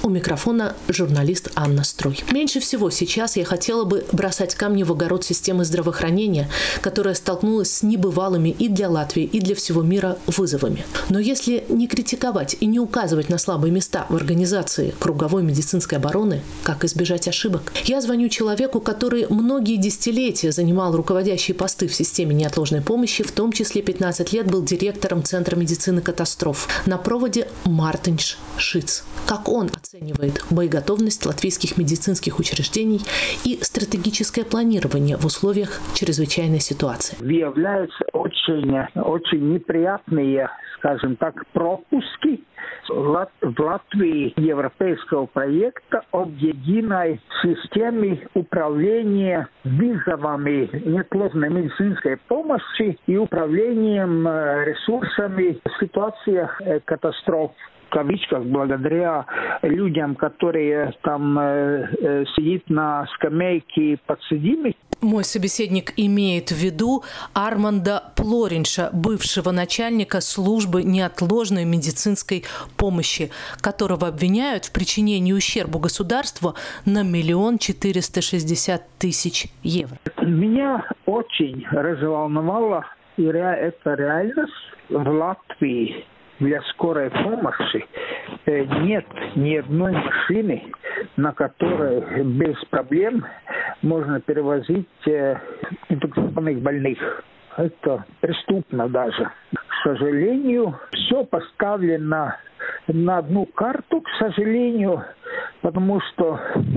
У микрофона журналист Анна Струй. Меньше всего сейчас я хотела бы бросать камни в огород системы здравоохранения, которая столкнулась с небывалыми и для Латвии, и для всего мира вызовами. Но если не критиковать и не указывать на слабые места в организации круговой медицинской обороны, как избежать ошибок? Я звоню человеку, который многие десятилетия занимал руководящие посты в системе неотложной помощи, в том числе 15 лет был директором Центра медицины катастроф. На проводе Мартинš Šits. Как он оценивает боеготовность латвийских медицинских учреждений и стратегическое планирование в условиях чрезвычайной ситуации? Выявляются очень неприятные, скажем так, пропуски в Латвии европейского проекта об единой системе управления вызовами неотложной медицинской помощи и управлением ресурсами в ситуациях катастроф. В кавычках, благодаря людям, которые там сидят на скамейке подсудимых. Мой собеседник имеет в виду Арманда Плоринша, бывшего начальника службы неотложной медицинской помощи, которого обвиняют в причинении ущерба государству на 1 460 000 евро. Меня очень разволновала эта реальность в Латвии. Для скорой помощи нет ни одной машины, на которой без проблем можно перевозить инфекционных больных. Это преступно даже. К сожалению, все поставлено на одну карту, к сожалению, потому что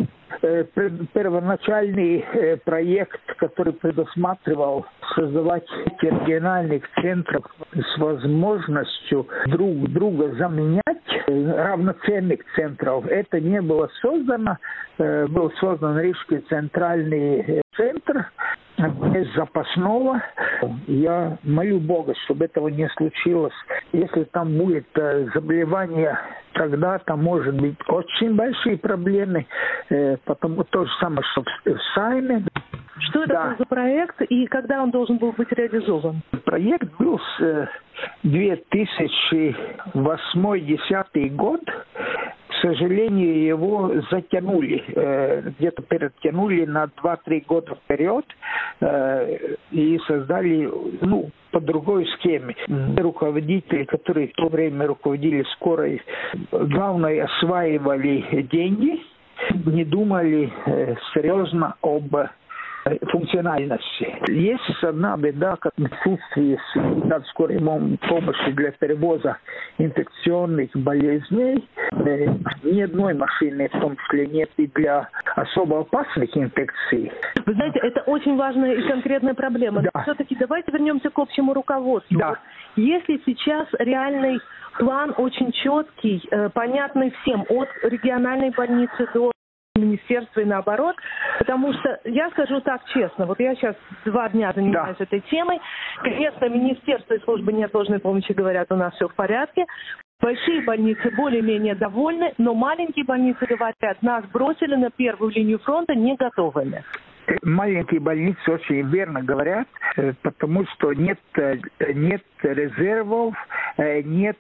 первоначальный проект, который предусматривал создавать региональных центров с возможностью друг друга заменять, равноценных центров, это не было создано. Был создан Рижский центральный центр без запасного. Я молю Бога, чтобы этого не случилось. Если там будет заболевание, тогда там может быть очень большие проблемы. Потому то же самое, что в Сайме. Что это был за проект и когда он должен был быть реализован? Проект был с 2008-2010 год. К сожалению, его затянули, где-то перетянули на 2-3 года вперед и создали, по другой схеме. Руководители, которые в то время руководили скорой, главное, осваивали деньги, не думали серьезно об функциональности. Есть одна беда, как отсутствие скорой помощи для перевоза инфекционных болезней. Ни одной машины, в том числе, нет и для особо опасных инфекций. Вы знаете, это очень важная и конкретная проблема. Да. Но все-таки давайте вернемся к общему руководству. Да. Если сейчас реальный план очень четкий, понятный всем, от региональной больницы до министерства и наоборот, потому что я скажу так честно, вот я сейчас 2 дня занимаюсь этой темой, конечно, министерство и службы неотложной помощи говорят, у нас все в порядке, большие больницы более-менее довольны, но маленькие больницы говорят, нас бросили на первую линию фронта не готовыми. Маленькие больницы очень верно говорят, потому что нет резервов, нет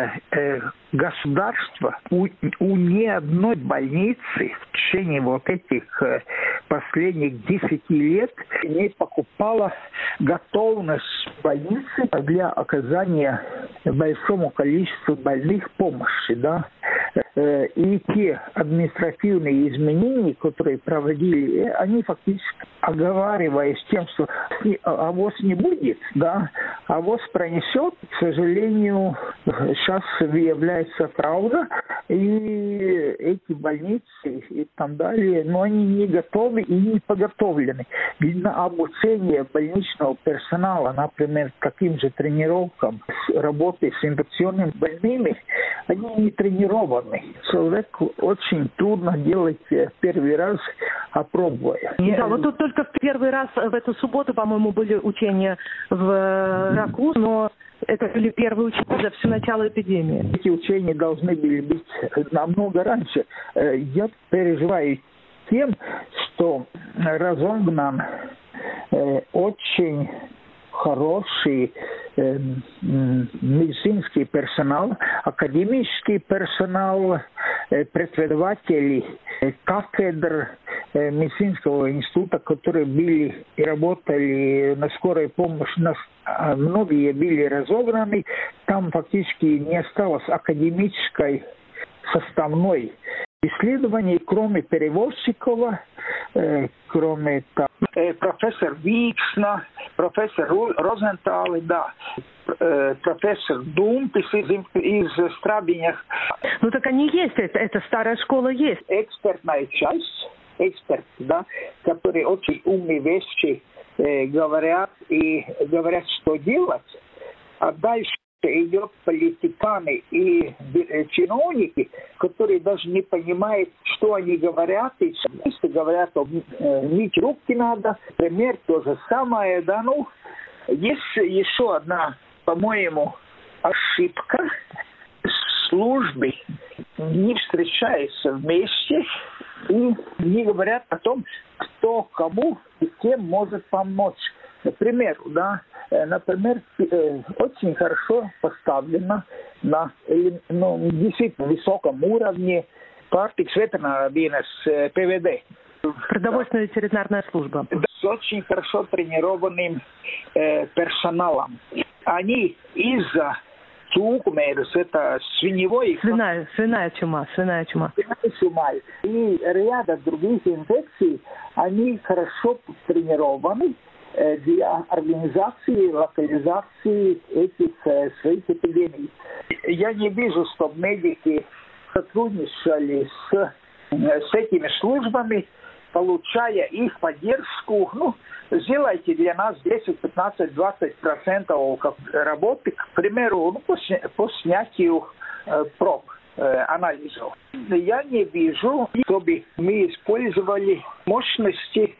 государства. У ни одной больницы в течение вот этих последних 10 лет не покупала готовность больницы для оказания большому количеству больных помощи, да. И те административные изменения, которые проводили, они фактически, оговариваясь тем, что авось не будет, да, авось пронесет, к сожалению, сейчас выявляется правда, и эти больницы и там далее, но они не готовы и не подготовлены. На обучение больничного персонала, например, каким же тренировкам, работы с инфекционными больными, они не тренированы. Человеку очень трудно делать первый раз, опробуя. Да, вот тут только в первый раз в эту субботу, по-моему, были учения в Раку, но это были первые учения за все начало эпидемии. Эти учения должны были быть намного раньше. Я переживаю тем, что разогнан очень хороший медицинский персонал, академический персонал, преподаватели кафедр медицинского института, которые были и работали на скорой помощи, многие были разобраны, там фактически не осталось академической составной исследований, кроме перевозчиков, кроме профессор Виксна, профессор Розентали, да, профессор Думпис из Страбинях. Ну так они есть, эта старая школа есть. Экспертная часть, да, которые очень умные вещи говорят и говорят, что делать, а дальше идет политиканы и чиновники, которые даже не понимают, что они говорят, и говорят, мыть руки надо, пример то же самое, да, ну, есть еще одна, по-моему, ошибка, службы не встречаются вместе и не говорят о том, кто кому и кем может помочь. Например, очень хорошо поставлена на действительно высоком уровне Pārtikas ветеринарная ПВД. Продовольственная ветеринарная служба. С очень хорошо тренированным персоналом. Они из-за цукмерус, это свиная чума. И ряда других инфекций, они хорошо тренированы для организации, локализации этих своих эпидемий. Я не вижу, чтобы медики сотрудничали с этими службами, получая их поддержку. Ну, сделайте для нас 10, 15, 20% работы, к примеру, по снятию проб, анализов. Я не вижу, чтобы мы использовали мощности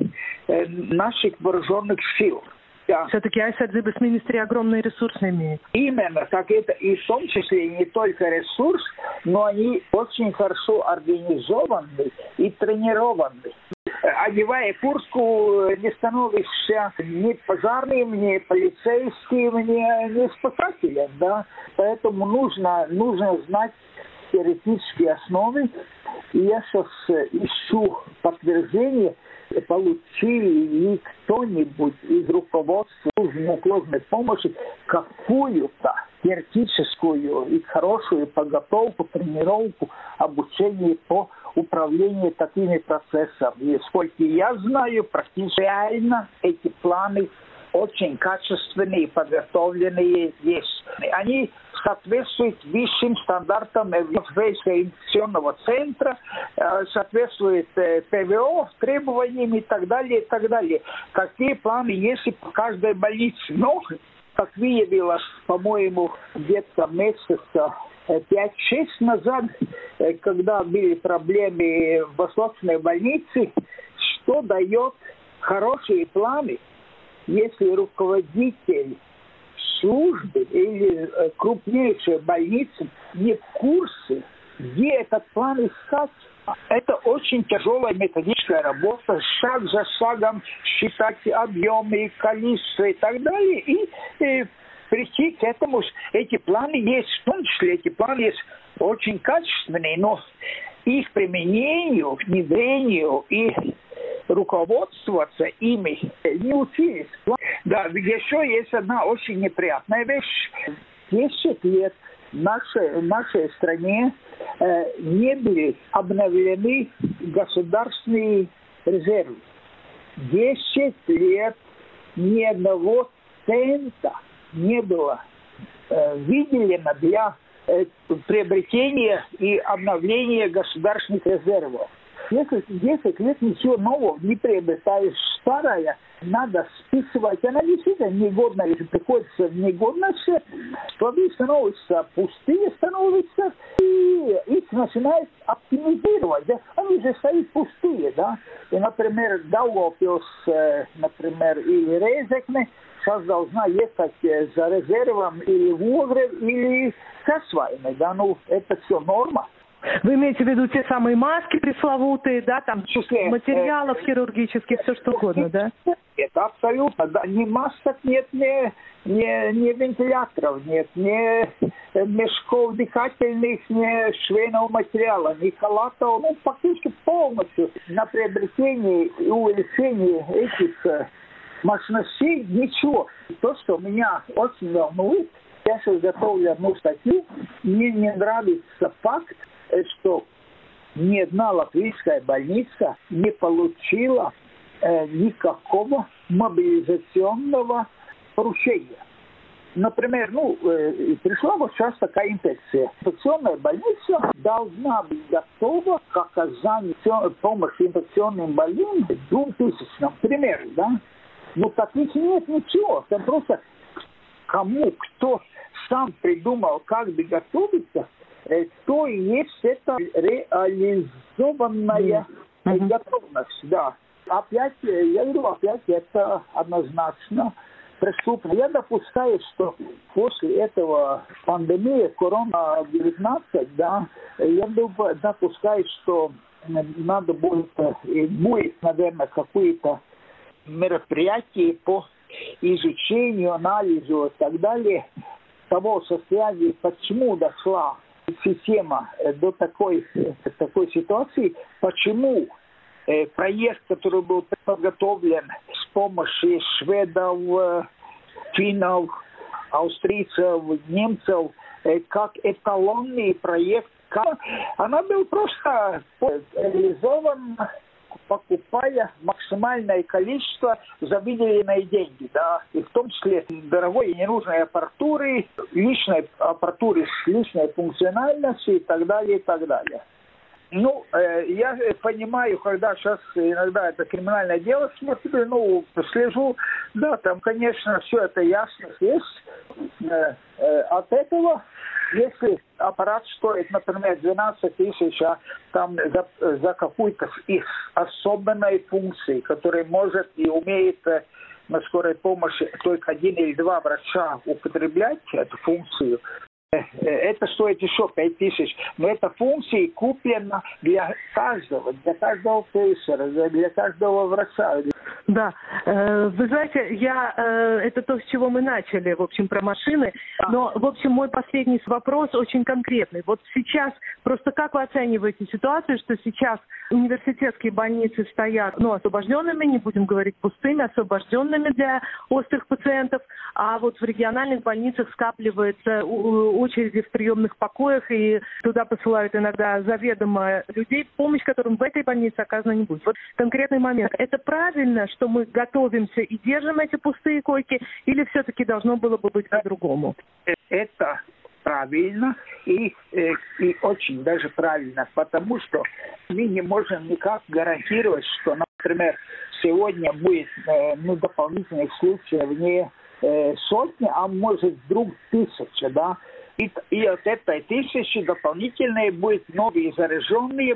наших вооруженных сил. Да. Все-таки Aizsardzības министрия огромные ресурсы имеет. Именно, так это и в том числе не только ресурс, но они очень хорошо организованы и тренированы. Одевая куртку, не становишься ни пожарным, ни полицейским, ни спасателем, да. Поэтому нужно знать теоретические основы. И я сейчас ищу подтверждение, получили ли кто-нибудь из руководства службы неотложной помощи какую-то теоретическую и хорошую подготовку, тренировку, обучение по управлению такими процессами. И сколько я знаю, практически реально эти планы очень качественные и подготовленные есть. Они соответствуют высшим стандартам Европейского инфекционного центра, соответствуют ПВО требованиям и так далее, и так далее. Какие планы есть и по каждой больнице? Но, как выявилось, по-моему, где-то месяца 5-6 назад, когда были проблемы в Восточной больнице, что дает хорошие планы, если руководитель службы или крупнейшей больницы не в курсе, где этот план искать. Это очень тяжелая методическая работа, шаг за шагом считать объемы, количество и так далее, и прийти к этому. Эти планы есть, в том числе эти планы есть очень качественные, но их применению, внедрению и руководствоваться ими не учились. Да, еще есть одна очень неприятная вещь. 10 лет в нашей стране не были обновлены государственные резервы. 10 лет ни одного цента не было выделено для приобретения и обновления государственных резервов. Если 10 лет ничего нового не приобретаешь, старое надо списывать. Она действительно негодна, если приходится в негодность, склады становятся пустые, и их начинают оптимизировать. Да? Они же стоят пустые, да. И, например, Daugavpils, например, или Резекне сейчас должна ехать за резервом или в Огрев, или к освоенной, да. Ну, это все норма. Вы имеете в виду те самые маски пресловутые, да, там числе, материалов хирургических, все что угодно, да? Это абсолютно, да, ни масок нет, ни вентиляторов нет, ни мешков дыхательных, ни швейного материала, ни халатов, ну, фактически полностью на приобретение и увеличение этих мощностей ничего. То, что меня очень волнует, я сейчас готовлю одну статью, мне не нравится факт, что ни одна латвийская больница не получила никакого мобилизационного поручения. Например, пришла вот сейчас такая инфекция. Инфекционная больница должна быть готова к оказанию помощи инфекционным больным в 2000, например, да? Ну, так ведь нет ничего. Там просто кто сам придумал, как бы готовиться, то и есть эта реализованная готовность, да. Опять это однозначно преступно. Я допускаю, что после этого пандемии корона-19, да, я допускаю, что надо будет, наверное, какое-то мероприятие по изучению, анализу и так далее того состояния, почему дошла система до такой ситуации, почему проект, который был подготовлен с помощью шведов, финнов, австрийцев, немцев, как эталонный проект, она была просто реализована, покупая максимальное количество за выделенные деньги, да, и в том числе дорогой и ненужной аппаратуры, личной аппаратуры с личной функциональностью и так далее, и так далее. Ну, я понимаю, когда сейчас иногда это криминальное дело смотрю, слежу, да, там, конечно, все это ясно есть. От этого, если аппарат стоит, например, 12 тысяч, а там за какую-то из особенной функции, которая может и умеет на скорой помощи только 1 или 2 врача употреблять эту функцию, это стоит еще 5 тысяч. Но эта функция куплена для каждого фельдшера, для каждого врача. Да, вы знаете, это то, с чего мы начали, в общем, про машины. Но, в общем, мой последний вопрос очень конкретный. Вот сейчас, просто как вы оцениваете ситуацию, что сейчас университетские больницы стоят, освобожденными, не будем говорить пустыми, освобожденными для острых пациентов, а вот в региональных больницах скапливаются очереди в приемных покоях, и туда посылают иногда заведомо людей, помощь которым в этой больнице оказана не будет. Вот конкретный момент. Это правильно, что мы готовимся и держим эти пустые койки, или все-таки должно было бы быть по-другому? Это правильно и очень даже правильно, потому что мы не можем никак гарантировать, что, например, сегодня будет дополнительных случаев не сотни, а может вдруг 1000, да. И от этой 1000 дополнительные будут новые зараженные,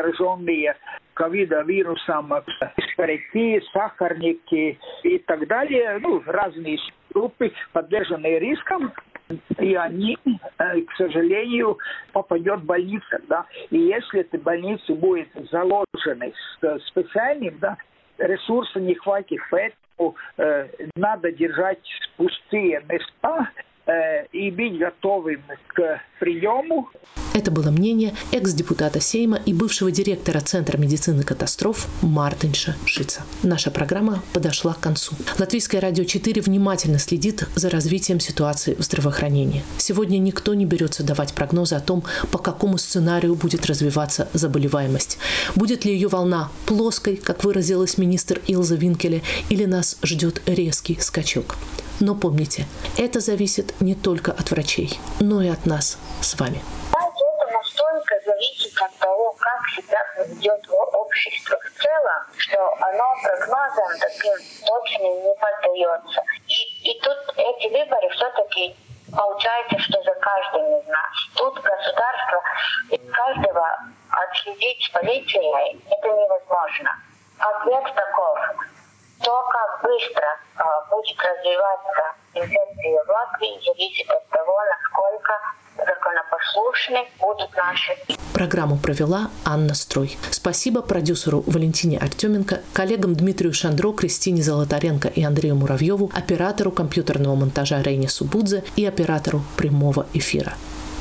ковидовирусом, старики, сахарники и так далее, разные группы, подверженные рискам, и они, к сожалению, попадут в больницу, да. И если эти больницы будут заложены специальным, да, ресурсов не хватит, поэтому надо держать пустые места и быть готовым к приему. Это было мнение экс-депутата Сейма и бывшего директора Центра медицины катастроф Мартинша Шица. Наша программа подошла к концу. Латвийское радио 4 внимательно следит за развитием ситуации в здравоохранении. Сегодня никто не берется давать прогнозы о том, по какому сценарию будет развиваться заболеваемость. Будет ли ее волна плоской, как выразилась министр Илза Винкеле, или нас ждет резкий скачок. Но помните, это зависит не только от врачей, но и от нас с вами. Это настолько зависит от того, как себя ведет общество в целом, что оно прогнозам таким точным не поддается. И тут эти выборы все-таки получается, что за каждым из нас. Тут государство каждого отследить с полицией это невозможно. Ответ таков. То, как быстро будет развиваться инфекция в Латвии, зависит от того, насколько законопослушны будут наши. Программу провела Анна Строй. Спасибо продюсеру Валентине Артеменко, коллегам Дмитрию Шандро, Кристине Золотаренко и Андрею Муравьеву, оператору компьютерного монтажа Рейне Субудзе и оператору прямого эфира.